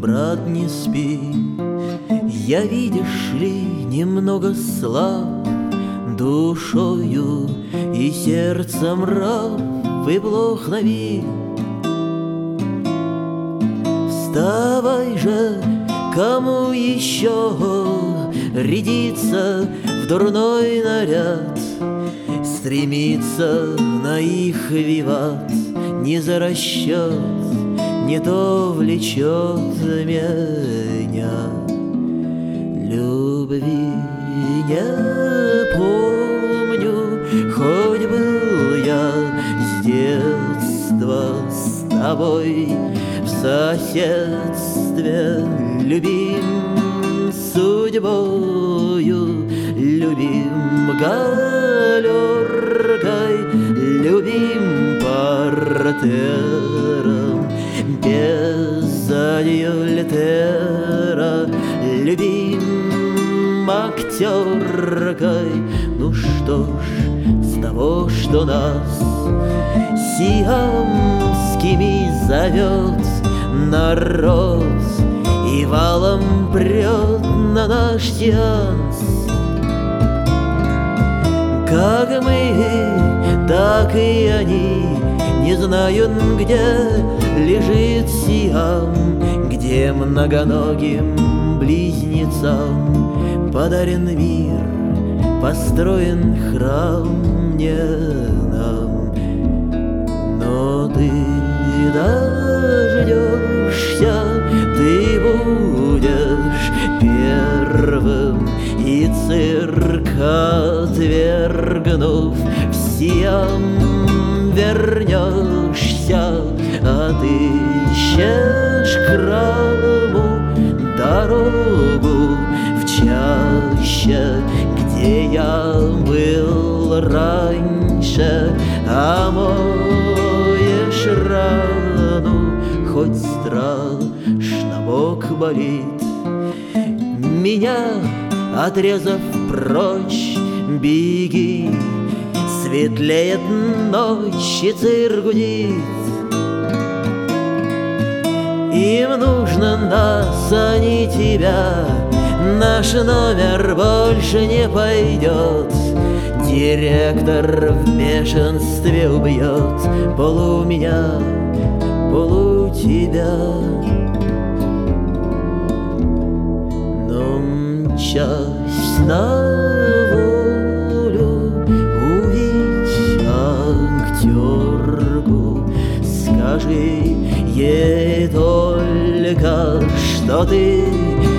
брат, не спи. Я, видишь ли, немного слаб душою и сердцем раб, и плох на вид. Вставай же, кому еще рядиться в дурной наряд, стремиться на их виват, не за расчет, не то влечет меня. Любви не помню, хоть был я с детства с тобой в соседстве, любим судьбою, любим галеркой, любим портером без адюльтера, любим актеркой. Ну что ж, с того, что нас сиамскими зовет народ и валом прет на наш сеанс. Как мы, так и они не знают, где лежит Сиам, где многоногим близнецам подарен мир, построен храм не нам. Но ты дождешься, ты будешь первым, и цирк отвергнув, в Сиам вернешься, отыщешь к храму дорогу в чаще, где я был раньше, омоешь рану, хоть страшно бок болит. Меня отрезав прочь, беги, светлеет ночь и цирк гудит. Им нужно нас, а не тебя, наш номер больше не пойдет. Директор в бешенстве убьет полу меня, полу тебя. Но мчась на волю, увидь актерку, скажи ей только, что ты